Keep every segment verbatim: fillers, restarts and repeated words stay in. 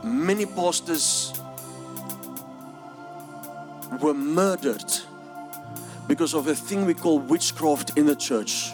many pastors were murdered because of a thing we call witchcraft in the church.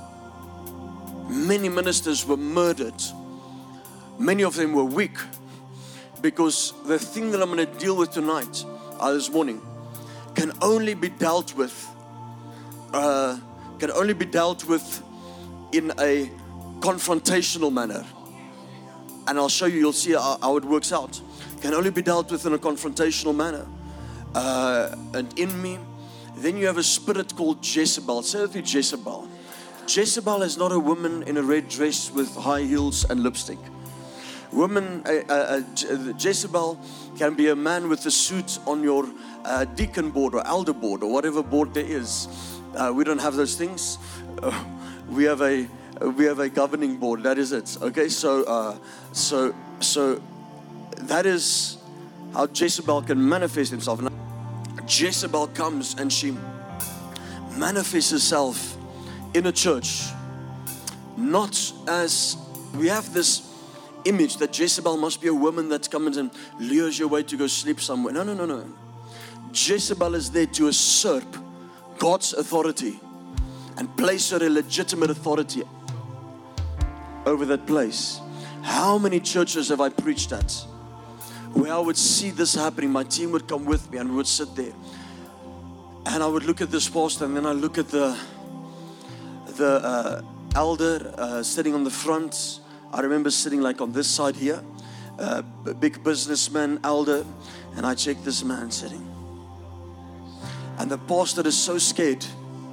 Many ministers were murdered. Many of them were weak because the thing that I'm going to deal with tonight, uh, this morning, can only be dealt with, uh, can only be dealt with in a confrontational manner. And I'll show you, you'll see how, how it works out. Can only be dealt with in a confrontational manner. Uh, and in me, then you have a spirit called Jezebel. Say with me, Jezebel. Jezebel is not a woman in a red dress with high heels and lipstick. Woman, uh, uh, uh, Jezebel can be a man with a suit on your uh, deacon board or elder board or whatever board there is. Uh, we don't have those things. Uh, we have a we have a governing board. That is it. Okay, so uh, so so that is how Jezebel can manifest himself. Now, Jezebel comes and she manifests herself in a church, not as, we have this image that Jezebel must be a woman that comes and lures you away to go sleep somewhere. No, no, no, no. Jezebel is there to usurp God's authority and place her a legitimate authority over that place. How many churches have I preached at where I would see this happening? My team would come with me and we would sit there and I would look at this pastor and then I look at the the uh, elder uh, sitting on the front. I remember sitting like on this side here, uh, a big businessman, elder, and I check this man sitting. And the pastor is so scared.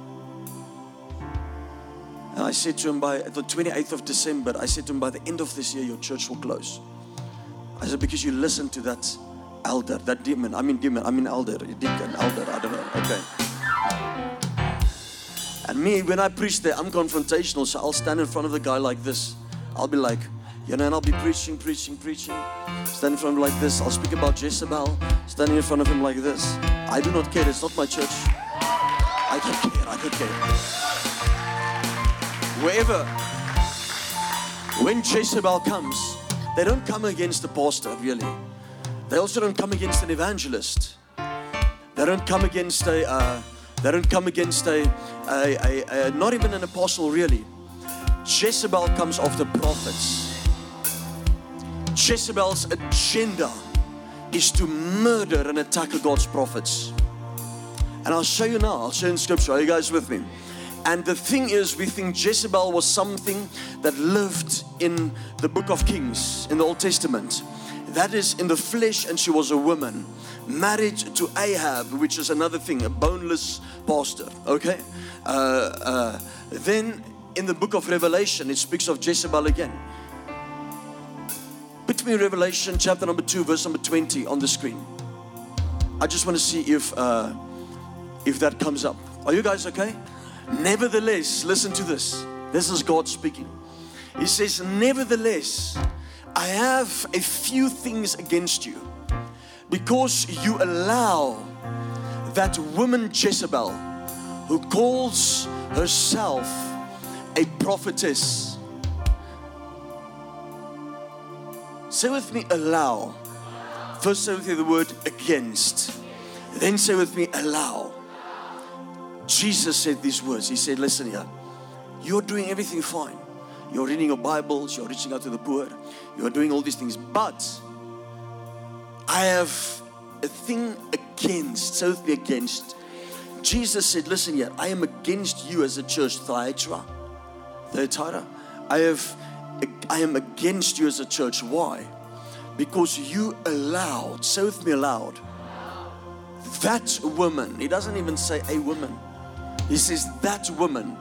And I said to him, by the twenty-eighth of December, I said to him, by the end of this year, your church will close. I said, because you listened to that elder, that demon. I mean demon, I mean elder, deacon, elder, I don't know, okay. And me, when I preach there, I'm confrontational, so I'll stand in front of the guy like this. I'll be like, you know, and I'll be preaching, preaching, preaching. Stand in front of him like this. I'll speak about Jezebel, standing in front of him like this. I do not care. It's not my church. I don't care. I don't care. Wherever, when Jezebel comes, they don't come against the pastor, really. They also don't come against an evangelist. They don't come against a, uh, they don't come against a, a, a, a, not even an apostle, really. Jezebel comes after prophets. Jezebel's agenda is to murder and attack God's prophets. And I'll show you now. I'll show you in scripture. Are you guys with me? And the thing is, we think Jezebel was something that lived in the book of Kings, in the Old Testament. That is in the flesh, and she was a woman. Married to Ahab, which is another thing, a boneless pastor. Okay? Uh, uh, then in the book of Revelation, it speaks of Jezebel again. Put me in Revelation chapter number two, verse number twenty on the screen. I just want to see if uh, if that comes up. Are you guys okay? Nevertheless, listen to this. This is God speaking. He says, nevertheless, I have a few things against you, because you allow that woman Jezebel, who calls herself a prophetess. Say with me, allow. First say with me the word against. Then say with me, allow. Jesus said these words. He said, listen here. You're doing everything fine. You're reading your Bibles. You're reaching out to the poor. You're doing all these things. But I have a thing against. Say with me, against. Jesus said, listen here. I am against you as a church, Thyatira. Thyatira. I have, I am against you as a church. Why? Because you allowed. Say with me, allowed. That woman. He doesn't even say a woman. He says that woman,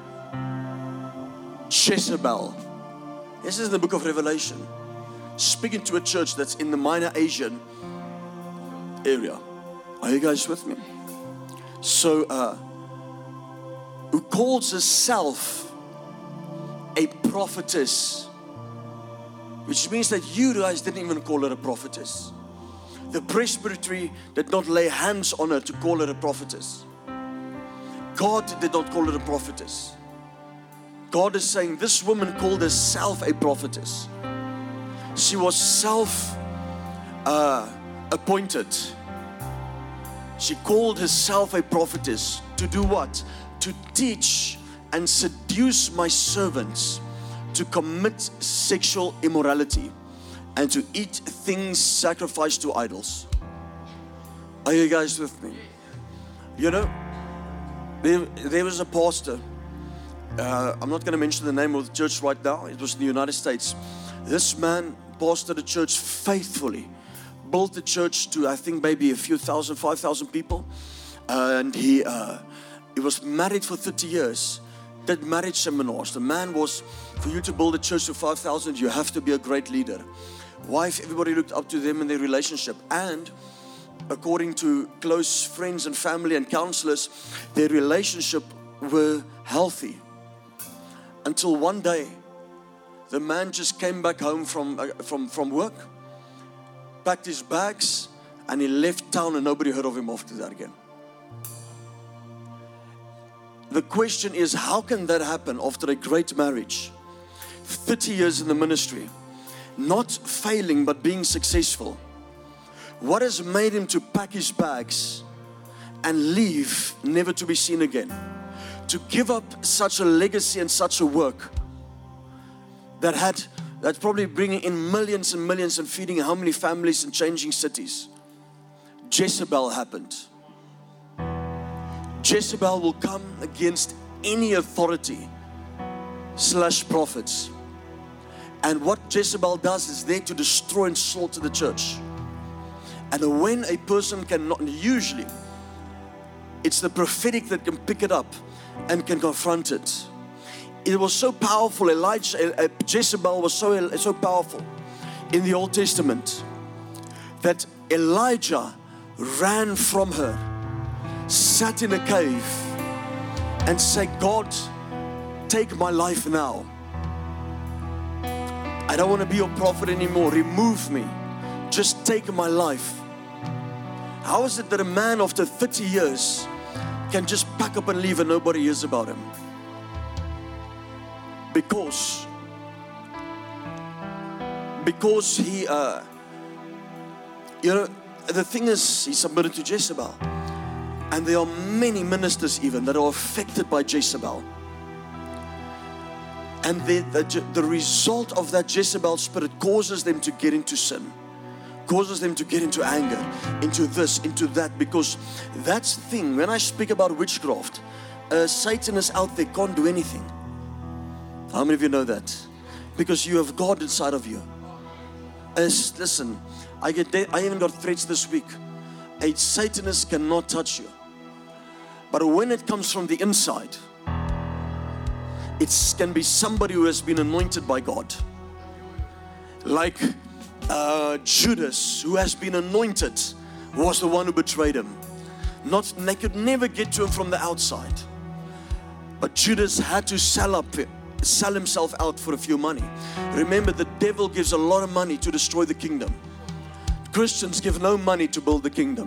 Jezebel. This is in the book of Revelation, speaking to a church that's in the Minor Asian area. Are you guys with me? So, uh, who calls herself a prophetess, which means that you guys didn't even call her a prophetess. The presbytery did not lay hands on her to call her a prophetess. God did not call her a prophetess. God is saying this woman called herself a prophetess. She was self uh, appointed. She called herself a prophetess to do what? To teach and seduce my servants to commit sexual immorality and to eat things sacrificed to idols. Are you guys with me? You know, there, there was a pastor. Uh, I'm not going to mention the name of the church right now. It was in the United States. This man pastored a church faithfully. Built the church to, I think, maybe a few thousand, five thousand people. Uh, and he, uh, he was married for thirty years. Did marriage seminars. The man was, for you to build a church to five thousand, you have to be a great leader. Wife, everybody looked up to them in their relationship. And according to close friends and family and counselors, their relationship were healthy. Until one day, the man just came back home from, uh, from, from work, packed his bags, and he left town, and nobody heard of him after that again. The question is, how can that happen after a great marriage? thirty years in the ministry, not failing but being successful. What has made him to pack his bags and leave, never to be seen again? To give up such a legacy and such a work that had, that's probably bringing in millions and millions and feeding how many families and changing cities. Jezebel happened. Jezebel will come against any authority slash prophets. And what Jezebel does is there to destroy and slaughter the church. And when a person cannot, usually it's the prophetic that can pick it up and can confront it. It was so powerful. Elijah, Jezebel was so, so powerful in the Old Testament that Elijah ran from her, sat in a cave and said, God, take my life now. I don't want to be your prophet anymore. Remove me. Just take my life. How is it that a man after thirty years can just pack up and leave and nobody hears about him? Because, because he, uh, you know, the thing is, he submitted to Jezebel. And there are many ministers even that are affected by Jezebel. And the, the, the result of that Jezebel spirit causes them to get into sin. Causes them to get into anger, into this, into that. Because that's the thing. When I speak about witchcraft, uh, Satan is out there, can't do anything. How many of you know that? Because you have God inside of you. As, listen, I get I even got threats this week. A Satanist cannot touch you. But when it comes from the inside, it can be somebody who has been anointed by God. Like uh, Judas, who has been anointed, was the one who betrayed him. Not, they could never get to him from the outside. But Judas had to sell up, sell himself out for a few money. Remember, the devil gives a lot of money to destroy the kingdom. Christians give no money to build the kingdom.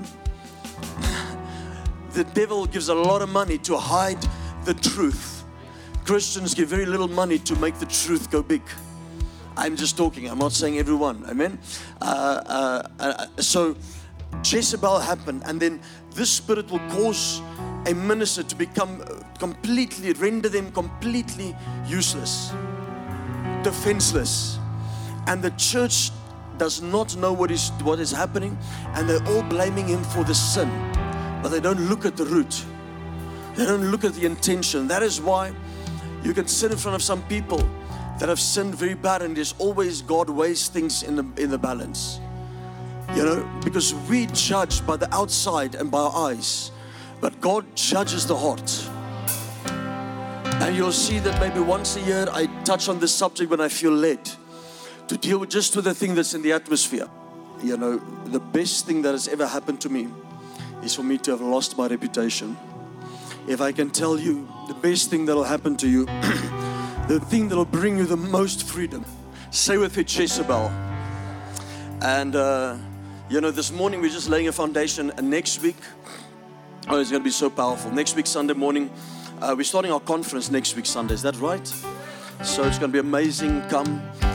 The devil gives a lot of money to hide the truth. Christians give very little money to make the truth go big. I'm just talking. I'm not saying everyone. Amen. Uh, uh, uh, so Jezebel happened, and then this spirit will cause a minister to become completely, render them completely useless, defenseless, and the church does not know what is what is happening, and they're all blaming him for the sin, but they don't look at the root. They don't look at the intention. That is why you can sit in front of some people that have sinned very bad, and there's always God weighs things in the in the balance. You know, because we judge by the outside and by our eyes, but God judges the heart. And you'll see that maybe once a year I touch on this subject when I feel led to deal with just with the thing that's in the atmosphere. You know, the best thing that has ever happened to me is for me to have lost my reputation. If I can tell you the best thing that will happen to you, the thing that will bring you the most freedom, say with it, Jezebel. And uh, you know, this morning we're just laying a foundation, and next week, oh, it's going to be so powerful. Next week, Sunday morning, uh, we're starting our conference next week, Sunday. Is that right? So it's going to be amazing. Come.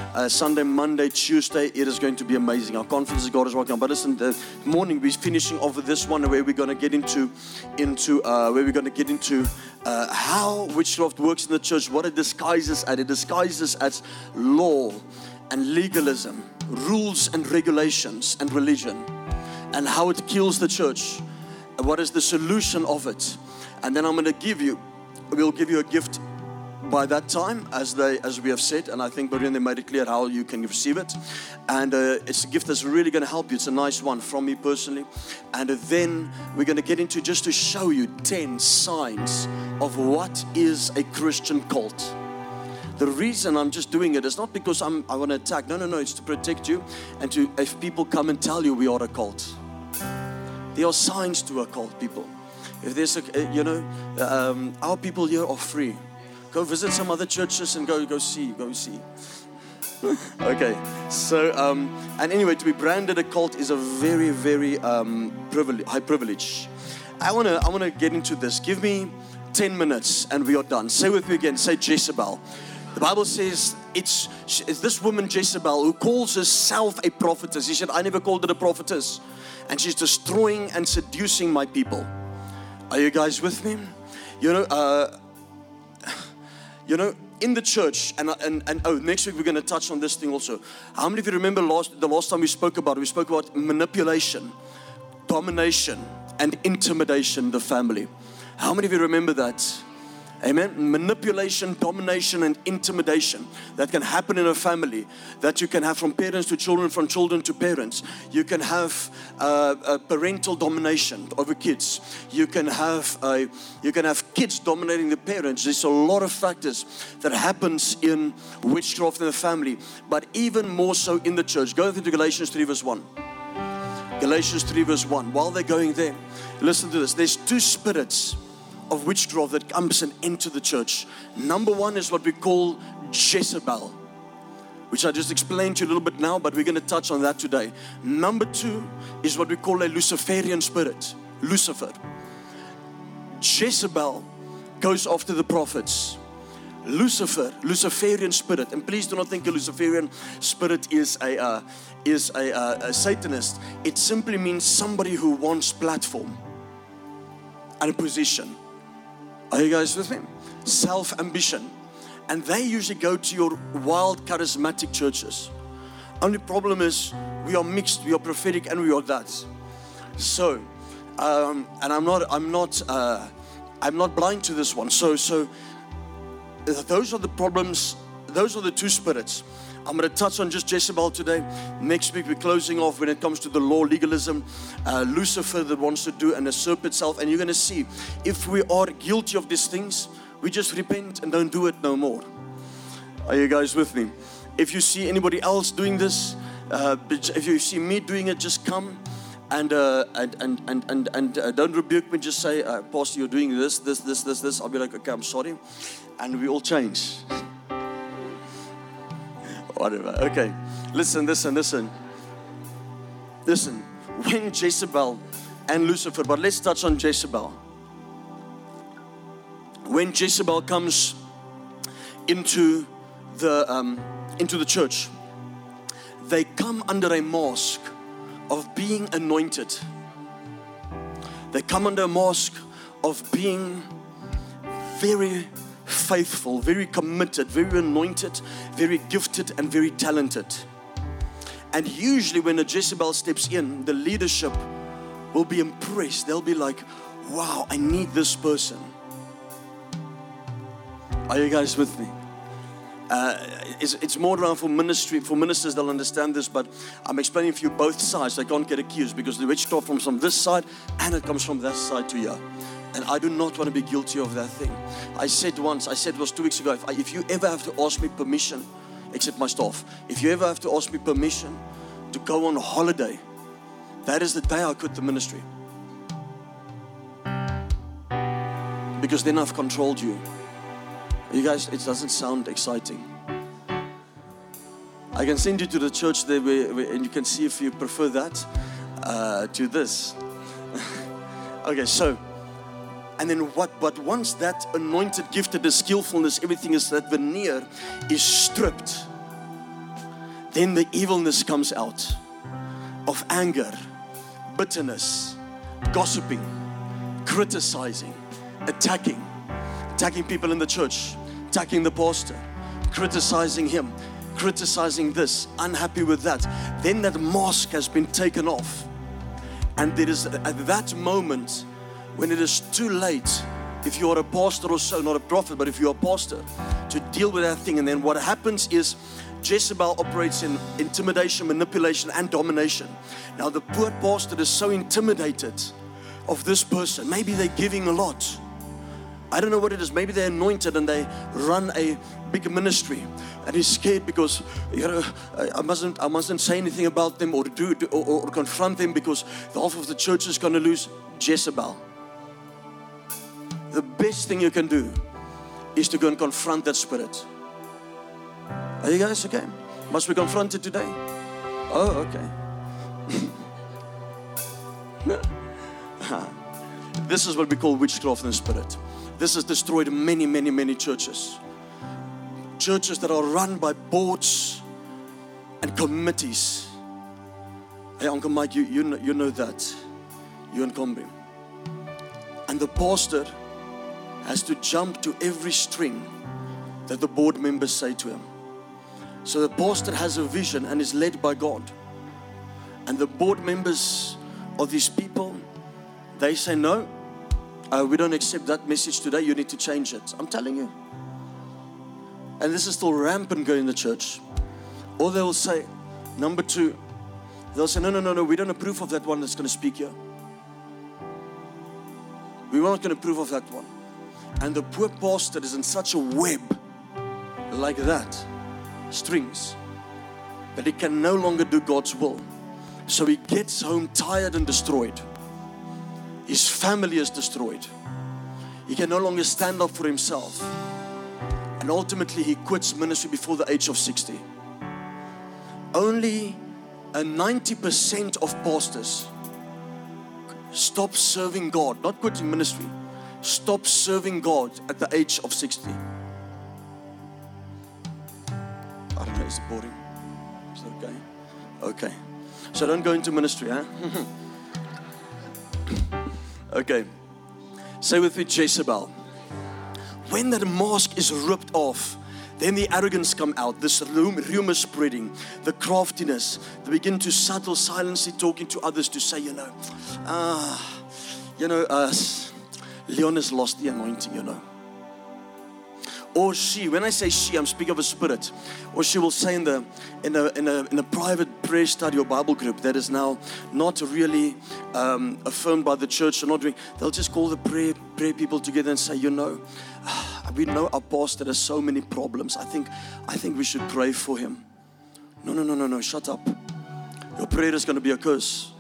uh, Sunday, Monday, Tuesday. It is going to be amazing. Our conference God is working on. But listen, the morning we're finishing off with this one where we're going to get into, into uh, where we're going to get into uh, how witchcraft works in the church, what it disguises as. It disguises as law and legalism, rules and regulations and religion, and how it kills the church. And what is the solution of it? And then I'm going to give you, we'll give you a gift by that time, as they, as we have said, and I think Marianne, they made it clear how you can receive it. And uh, it's a gift that's really going to help you. It's a nice one from me personally. And uh, then we're going to get into just to show you ten signs of what is a Christian cult. The reason I'm just doing it is not because I'm, I want to attack. No, no, no. It's to protect you, and to if people come and tell you we are a cult. There are signs to a cult, people. If there's a, you know, um, our people here are free. Go visit some other churches and go, go see, go see. Okay, so, um, and anyway, to be branded a cult is a very, very um, privilege, high privilege. I want to I want to get into this. Give me ten minutes and we are done. Say with me again, say Jezebel. The Bible says it's, it's this woman Jezebel who calls herself a prophetess. She said, I never called her a prophetess. And she's destroying and seducing my people. Are you guys with me? You know, uh, You know, in the church, and, and, and oh, next week we're going to touch on this thing also. How many of you remember last, the last time we spoke about it? We spoke about manipulation, domination, and intimidation in the family. How many of you remember that? Amen. Manipulation, domination, and intimidation that can happen in a family, that you can have from parents to children, from children to parents. You can have uh, a parental domination over kids. You can have uh, you can have kids dominating the parents. There's a lot of factors that happens in witchcraft in the family, but even more so in the church. Go into Galatians three verse one. Galatians three verse one. While they're going there, listen to this. There's two spirits of witchcraft that comes and enter the church. Number one is what we call Jezebel, which I just explained to you a little bit now, but we're going to touch on that today. Number two is what we call a Luciferian spirit, Lucifer. Jezebel goes after the prophets. Lucifer, Luciferian spirit, and please do not think a Luciferian spirit is a uh, is a, uh, a Satanist. It simply means somebody who wants platform and a position. Are you guys with me? Self-ambition. And they usually go to your wild, charismatic churches. Only problem is we are mixed, we are prophetic, and we are that. So, um, and I'm not, I'm not, uh, I'm not blind to this one. So, so those are the problems. Those are the two spirits. I'm going to touch on just Jezebel today. Next week we're closing off when it comes to the law, legalism, uh, Lucifer that wants to do and usurp itself. And you're going to see if we are guilty of these things, we just repent and don't do it no more. Are you guys with me? If you see anybody else doing this, uh, if you see me doing it, just come and uh, and and and and, and uh, don't rebuke me. Just say, uh, Pastor, you're doing this, this, this, this, this. I'll be like, okay, I'm sorry, and we all change. Whatever. Okay. Listen, listen, listen. Listen. When Jezebel and Lucifer, but let's touch on Jezebel. When Jezebel comes into the um, into the church, they come under a mask of being anointed. They come under a mask of being very faithful, very committed, very anointed, very gifted, and very talented. And usually when a Jezebel steps in, the leadership will be impressed. They'll be like, wow, I need this person. Are you guys with me? Uh, it's, it's more around for ministry, for ministers, they'll understand this, but I'm explaining for you both sides. They can't get accused because the witchcraft comes from this side and it comes from that side to here. And I do not want to be guilty of that thing. I said once, I said it was two weeks ago, if, I, if you ever have to ask me permission, except my staff, if you ever have to ask me permission to go on holiday, that is the day I quit the ministry. Because then I've controlled you. You guys, it doesn't sound exciting. I can send you to the church there where, where, and you can see if you prefer that uh, to this. Okay, so, and then what, but once that anointed, gifted, the skillfulness, everything is, that veneer is stripped, then the evilness comes out of anger, bitterness, gossiping, criticizing, attacking, attacking people in the church, attacking the pastor, criticizing him, criticizing this, unhappy with that. Then that mask has been taken off. And there is at that moment when it is too late, if you are a pastor or so, not a prophet, but if you are a pastor, to deal with that thing. And then what happens is Jezebel operates in intimidation, manipulation, and domination. Now the poor pastor is so intimidated of this person. Maybe they're giving a lot. I don't know what it is. Maybe they're anointed and they run a big ministry, and he's scared because, you know, I mustn't, I mustn't say anything about them or do or, or confront them because the half of the church is going to lose. Jezebel. The best thing you can do is to go and confront that spirit. Are you guys okay? Must we confront it today? Oh, okay. This is what we call witchcraft in the spirit. This has destroyed many, many, many churches. Churches that are run by boards and committees. Hey, Uncle Mike, you, you, know, you know that. You and Combrim. And the pastor has to jump to every string that the board members say to him. So the pastor has a vision and is led by God. And the board members of these people, they say, no, uh, we don't accept that message today. You need to change it. I'm telling you. And this is still rampant going in the church. Or they will say, number two, they'll say, no, no, no, no, we don't approve of that one that's going to speak here. We're not going to approve of that one. And the poor pastor is in such a web like that, strings, that he can no longer do God's will. So he gets home tired and destroyed. His family is destroyed. He can no longer stand up for himself. And ultimately he quits ministry before the age of sixty. Only a ninety percent of pastors stop serving God, not quitting ministry, stop serving God at the age of sixty. I don't know, is it boring? Is it okay? Okay. So don't go into ministry, huh? Okay. Say with me, Jezebel. When that mask is ripped off, then the arrogance come out, this rumor spreading, the craftiness. They begin to subtle, silently talking to others to say, you know, ah, you know, uh, Leon has lost the anointing, you know. Or she, when I say she, I'm speaking of a spirit. Or she will say in the in a in a in a private prayer study or Bible group that is now not really um, affirmed by the church or not doing. They'll just call the prayer prayer people together and say, you know, we know our pastor has so many problems. I think I think we should pray for him. No, no, no, no, no. Shut up. Your prayer is going to be a curse.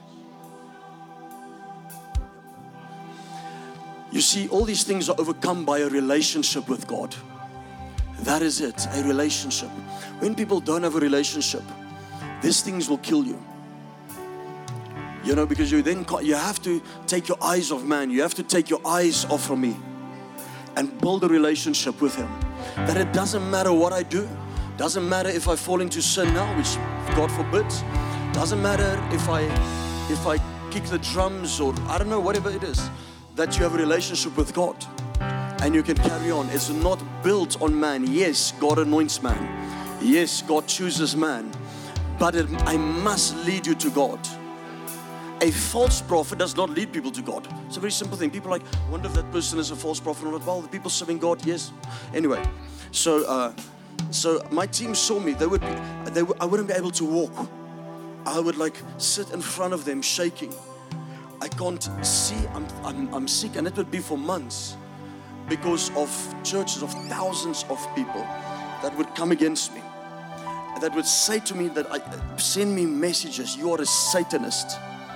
You see, all these things are overcome by a relationship with God. That is it, a relationship. When people don't have a relationship, these things will kill you. You know, because you then you have to take your eyes off man. You have to take your eyes off from me and build a relationship with him. That it doesn't matter what I do. Doesn't matter if I fall into sin now, which God forbid. Doesn't matter if I if I kick the drums or I don't know, whatever it is. That you have a relationship with God and you can carry on. It's not built on man. Yes, God anoints man. Yes, God chooses man. But it, I must lead you to God. A false prophet does not lead people to God. It's a very simple thing. People are like, I wonder if that person is a false prophet or not. Well, the people serving God, yes. Anyway, so uh, so my team saw me. They would be, they would, I wouldn't be able to walk. I would like sit in front of them shaking. I can't see, I'm, I'm, I'm sick, and it would be for months because of churches of thousands of people that would come against me, that would say to me that, I, send me messages, you are a Satanist.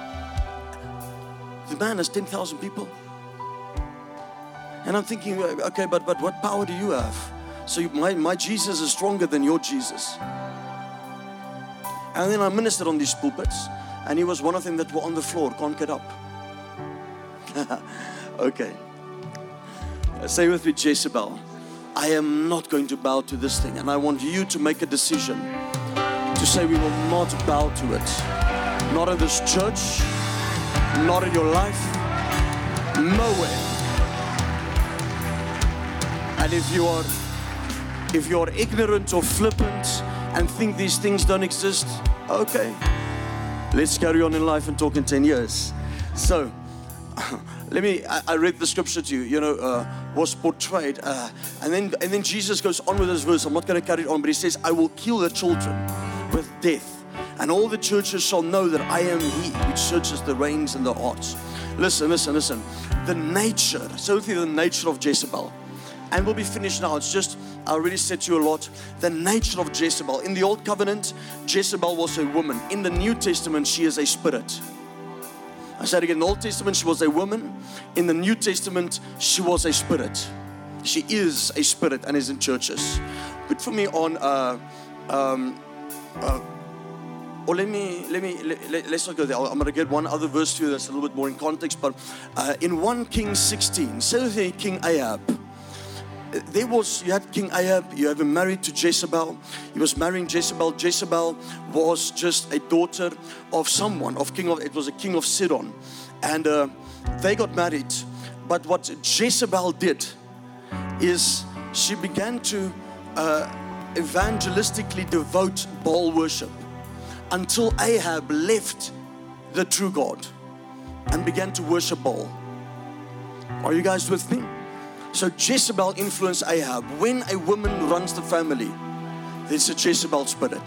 The man has ten thousand people. And I'm thinking, okay, but, but what power do you have? So you, my, my Jesus is stronger than your Jesus. And then I ministered on these pulpits. And he was one of them that were on the floor, can't get up. Okay. Say with me, Jezebel. I am not going to bow to this thing. And I want you to make a decision to to say we will not bow to it. Not in this church, not in your life, nowhere. And if you are if you are ignorant or flippant and think these things don't exist, okay, let's carry on in life and talk in ten years. So let me, I, I read the scripture to you, you know, uh, was portrayed. Uh, and then and then Jesus goes on with this verse. I'm not going to carry it on, but he says, I will kill the children with death. And all the churches shall know that I am he which searches the reins and the hearts. Listen, listen, listen. The nature, so the nature of Jezebel. And we'll be finished now. It's just, I already said to you a lot. The nature of Jezebel. In the Old Covenant, Jezebel was a woman. In the New Testament, she is a spirit. I said again, in the Old Testament, she was a woman. In the New Testament, she was a spirit. She is a spirit and is in churches. Put for me on, uh, um, uh, or let me, let me, let, let, let's not go there. I'm going to get one other verse to you that's a little bit more in context. But uh, in First Kings sixteen, say so King Ahab. There was, you had King Ahab, you have him married to Jezebel. He was marrying Jezebel. Jezebel was just a daughter of someone, of king of, it was a king of Sidon. And uh, they got married. But what Jezebel did is she began to uh, evangelistically devote Baal worship until Ahab left the true God and began to worship Baal. Are you guys with me? So Jezebel influenced Ahab. When a woman runs the family, there's a Jezebel spirit.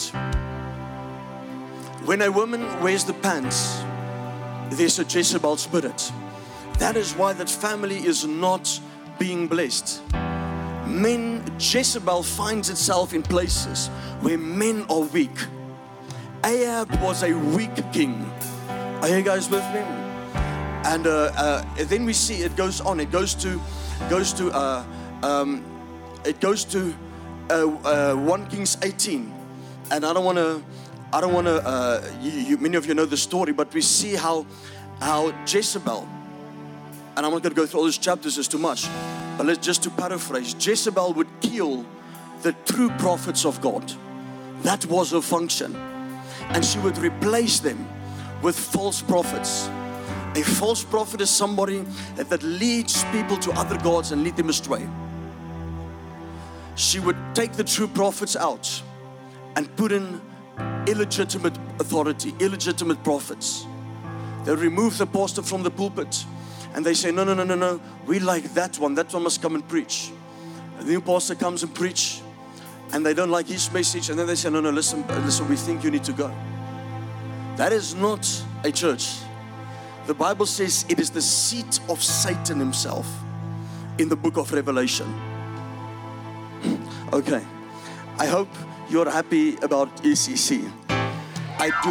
When a woman wears the pants, there's a Jezebel spirit. That is why that family is not being blessed. Men, Jezebel finds itself in places where men are weak. Ahab was a weak king. Are you guys with me? And uh, uh, then we see it goes on. It goes to goes to uh, um, it goes to uh, uh, First Kings eighteen, and I don't want to I don't want to uh, you, you, many of you know the story, but we see how how Jezebel, and I'm not going to go through all these chapters, it's too much, but let's just to paraphrase, Jezebel would kill the true prophets of God. That was her function, and she would replace them with false prophets. A false prophet is somebody that, that leads people to other gods and lead them astray. She would take the true prophets out and put in illegitimate authority, illegitimate prophets. They remove the pastor from the pulpit and they say, no, no, no, no, no, we like that one. That one must come and preach. The new pastor comes and preach and they don't like his message, and then they say, no, no, listen, listen, we think you need to go. That is not a church. The Bible says it is the seat of Satan himself in the book of Revelation. Okay, I hope you're happy about E C C. I do,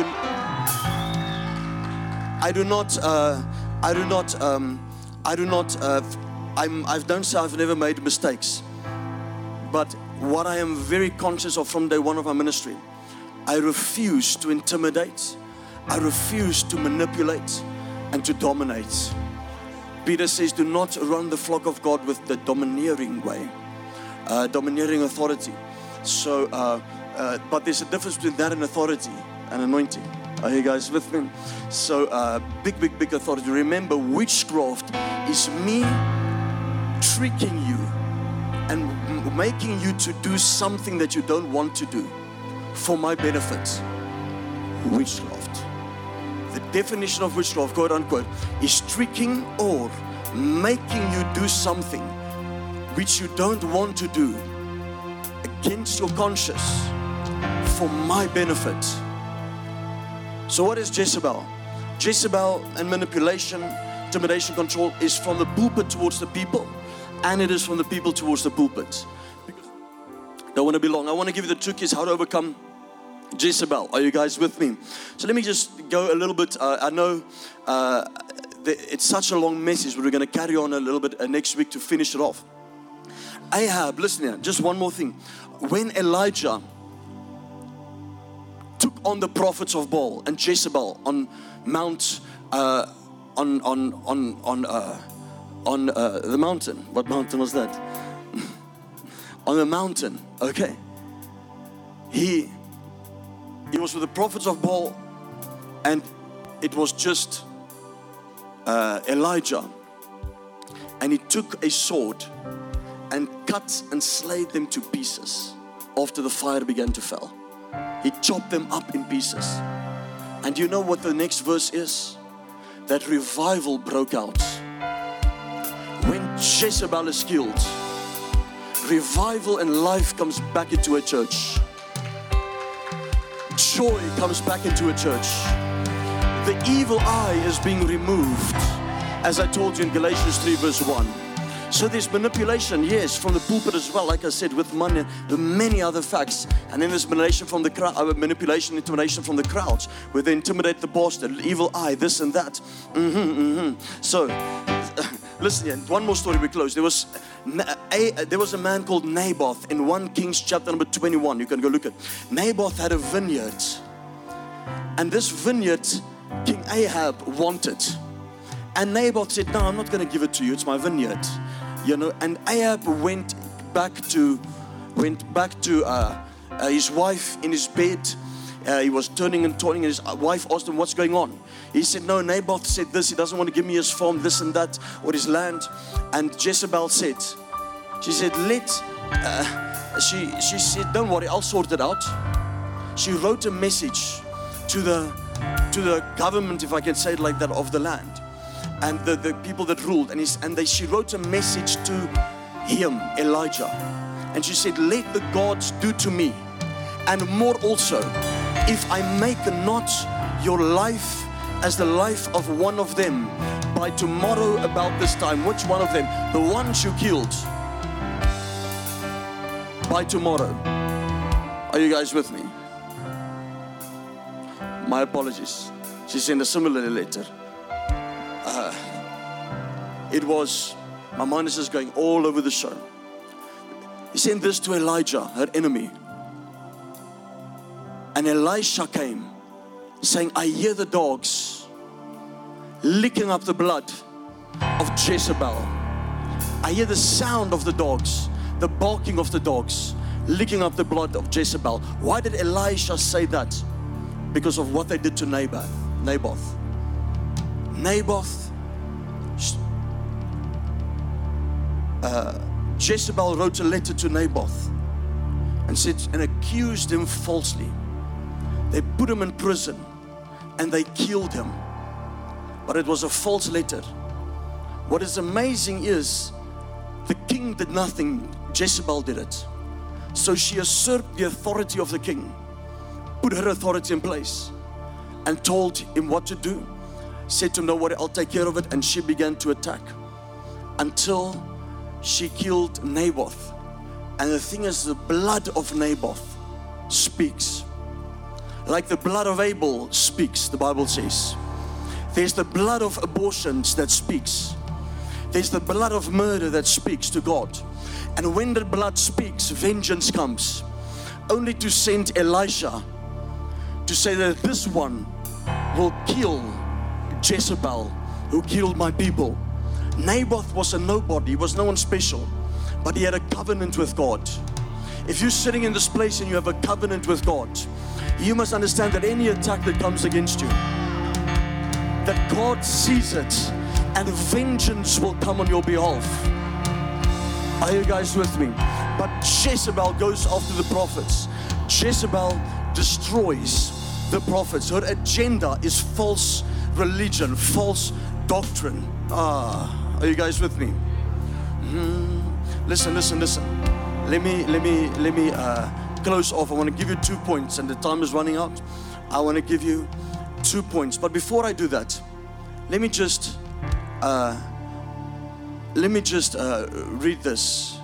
I do not, uh, I do not, um, I do not, uh, I'm, I've done so, I've never made mistakes. But what I am very conscious of from day one of my ministry, I refuse to intimidate, I refuse to manipulate, and to dominate. Peter says, do not run the flock of God with the domineering way, uh, domineering authority. So, uh, uh, but there's a difference between that and authority and anointing. Are you guys with me? So, uh, big, big, big authority. Remember, witchcraft is me tricking you and m- making you to do something that you don't want to do for my benefit. Witchcraft. The definition of witchcraft, quote unquote, is tricking or making you do something which you don't want to do against your conscience for my benefit. So what is Jezebel? Jezebel and manipulation, intimidation, control is from the pulpit towards the people, and it is from the people towards the pulpit. Because I don't want to be long. I want to give you the two keys how to overcome Jezebel. Are you guys with me? So let me just go a little bit. Uh, I know uh, the, it's such a long message, but we're going to carry on a little bit uh, next week to finish it off. Ahab, listen here, just one more thing. When Elijah took on the prophets of Baal and Jezebel on Mount, uh, on on on on uh, on uh, the mountain. What mountain was that? On the mountain. Okay. He he was with the prophets of Baal, and it was just uh, Elijah. And he took a sword and cut and slayed them to pieces after the fire began to fall. He chopped them up in pieces. And you know what the next verse is? That revival broke out. When Jezebel is killed, revival and life comes back into a church. Joy comes back into a church. The evil eye is being removed, as I told you in Galatians three verse one. So there's manipulation, yes, from the pulpit as well, like I said, with money, the many other facts. And then there's manipulation from the crowd, uh, manipulation, intimidation from the crowds, where they intimidate the pastor, the evil eye, this and that. Mm-hmm, mm-hmm. So, listen here, one more story we close. There was a, there was a man called Naboth in First Kings chapter number twenty-one. You can go look at. Naboth had a vineyard. And this vineyard, King Ahab wanted. And Naboth said, no, I'm not going to give it to you. It's my vineyard. You know, and Ahab went back to, went back to uh, uh, his wife in his bed. Uh, he was turning and turning, and his wife asked him, what's going on? He said, no, Naboth said this. He doesn't want to give me his farm, this and that, or his land. And Jezebel said, she said, let, uh, she, she said, don't worry, I'll sort it out. She wrote a message to the, to the government, if I can say it like that, of the land. And the, the people that ruled, and, he's, and they, she wrote a message to him, Elijah. And she said, let the gods do to me, and more also, if I make not your life as the life of one of them by tomorrow about this time. Which one of them? The ones you killed. By tomorrow. Are you guys with me? My apologies. She sent a similar letter. Uh, it was, my mind is just going all over the show. He sent this to Elijah, her enemy. And Elisha came saying, I hear the dogs licking up the blood of Jezebel. I hear the sound of the dogs, the barking of the dogs, licking up the blood of Jezebel. Why did Elisha say that? Because of what they did to Naboth. Naboth. Naboth, uh, Jezebel wrote a letter to Naboth and said, and accused him falsely. They put him in prison and they killed him. But it was a false letter. What is amazing is the king did nothing, Jezebel did it. So she usurped the authority of the king, put her authority in place, and told him what to do. Said to him, don't worry, I'll take care of it. And she began to attack until she killed Naboth. And the thing is, the blood of Naboth speaks. Like the blood of Abel speaks, the Bible says. There's the blood of abortions that speaks. There's the blood of murder that speaks to God. And when the blood speaks, vengeance comes. Only to send Elisha to say that this one will kill Jezebel, who killed my people. Naboth was a nobody. He was no one special, but he had a covenant with God. If you're sitting in this place and you have a covenant with God, you must understand that any attack that comes against you, that God sees it, and vengeance will come on your behalf. Are you guys with me? But Jezebel goes after the prophets. Jezebel destroys the prophets. Her agenda is false religion, false doctrine. Ah, are you guys with me? Mm. Listen, listen, listen. Let me, let me, let me uh, close off. I want to give you two points, and the time is running out. I want to give you two points. But before I do that, let me just, uh, let me just uh, read this.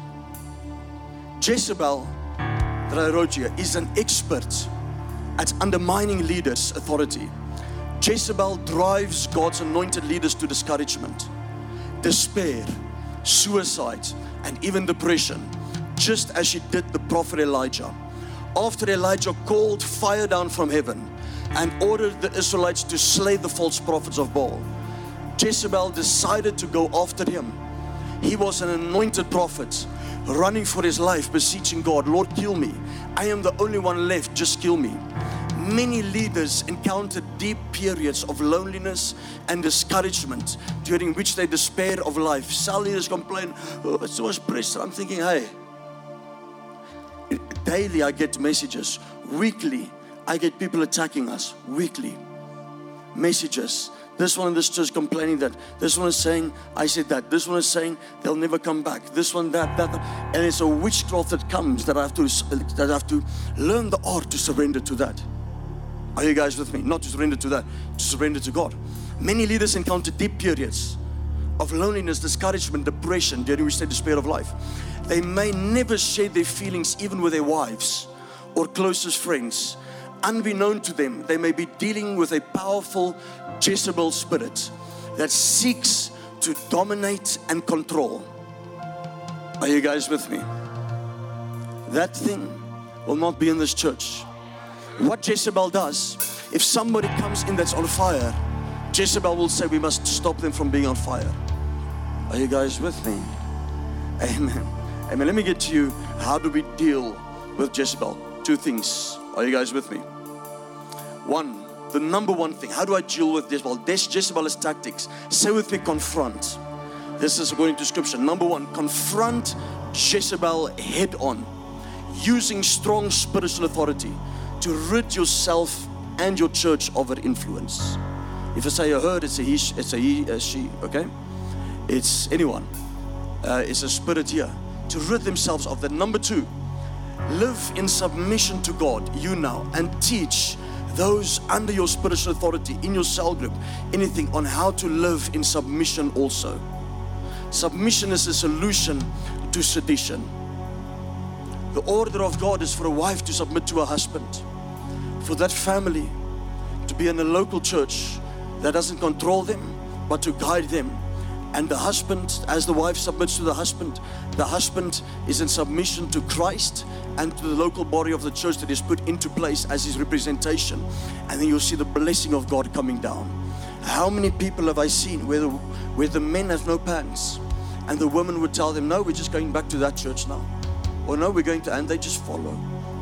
Jezebel, that I wrote here, is an expert at undermining leaders' authority. Jezebel drives God's anointed leaders to discouragement, despair, suicide, and even depression, just as she did the prophet Elijah. After Elijah called fire down from heaven and ordered the Israelites to slay the false prophets of Baal, Jezebel decided to go after him. He was an anointed prophet, running for his life, beseeching God, Lord, kill me. I am the only one left, just kill me. Many leaders encounter deep periods of loneliness and discouragement during which they despair of life. Some leaders complain, oh, it's so much pressure. I'm thinking, hey, daily I get messages. Weekly, I get people attacking us. Weekly. Messages. This one in this church complaining that. This one is saying, I said that. This one is saying, they'll never come back. This one, that, that. And it's a witchcraft that comes that I have to, that I have to learn the art to surrender to that. Are you guys with me? Not to surrender to that, to surrender to God. Many leaders encounter deep periods of loneliness, discouragement, depression during which they despair of life. They may never share their feelings even with their wives or closest friends. Unbeknown to them, they may be dealing with a powerful Jezebel spirit that seeks to dominate and control. Are you guys with me? That thing will not be in this church. What Jezebel does, if somebody comes in that's on fire, Jezebel will say we must stop them from being on fire. Are you guys with me? Amen. Amen. Let me get to you. How do we deal with Jezebel? Two things. Are you guys with me? One, the number one thing. How do I deal with Jezebel? This Jezebel's tactics. Say with me, confront. This is according to scripture. Number one, confront Jezebel head on, using strong spiritual authority to rid yourself and your church of her influence. If I say a her, it's a he, it's a he, a she, okay? It's anyone. Uh, it's a spirit here. To rid themselves of that. Number two, live in submission to God, you now, and teach those under your spiritual authority, in your cell group, anything on how to live in submission also. Submission is a solution to sedition. The order of God is for a wife to submit to her husband. For that family to be in a local church that doesn't control them, but to guide them. And the husband, as the wife submits to the husband, the husband is in submission to Christ and to the local body of the church that is put into place as his representation. And then you'll see the blessing of God coming down. How many people have I seen where the, where the men have no pants and the women would tell them, no, we're just going back to that church now. Or no, we're going to, and they just follow.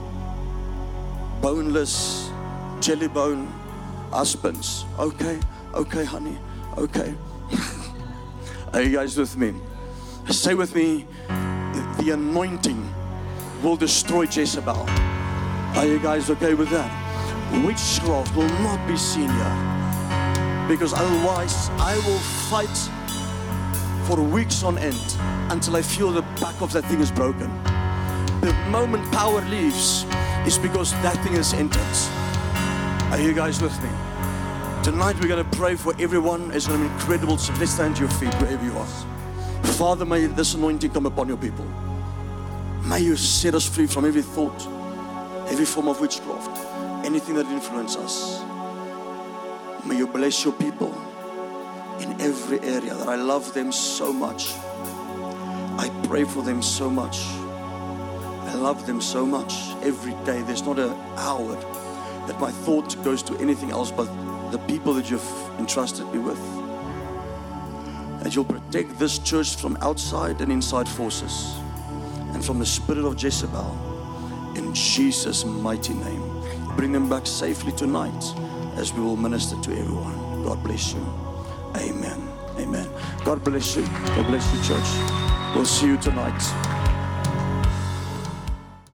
Boneless, jelly bone husbands. Okay, okay, honey, okay. Are you guys with me? Say with me, the anointing will destroy Jezebel. Are you guys okay with that? Witchcraft will not be seen here, because otherwise I will fight for weeks on end until I feel the back of that thing is broken. The moment power leaves is because that thing is entered. Are you guys with me? Tonight we're going to pray for everyone. It's going to be incredible. So let's stand to your feet wherever you are. Father, may this anointing come upon your people. May you set us free from every thought, every form of witchcraft, anything that influences us. May you bless your people in every area. That I love them so much. I pray for them so much. I love them so much. Every day there's not an hour that my thought goes to anything else but the people that you've entrusted me with. That you'll protect this church from outside and inside forces and from the spirit of Jezebel, in Jesus' mighty name. Bring them back safely tonight as we will minister to everyone. God bless you. Amen. Amen. God bless you. God bless you, church. We'll see you tonight.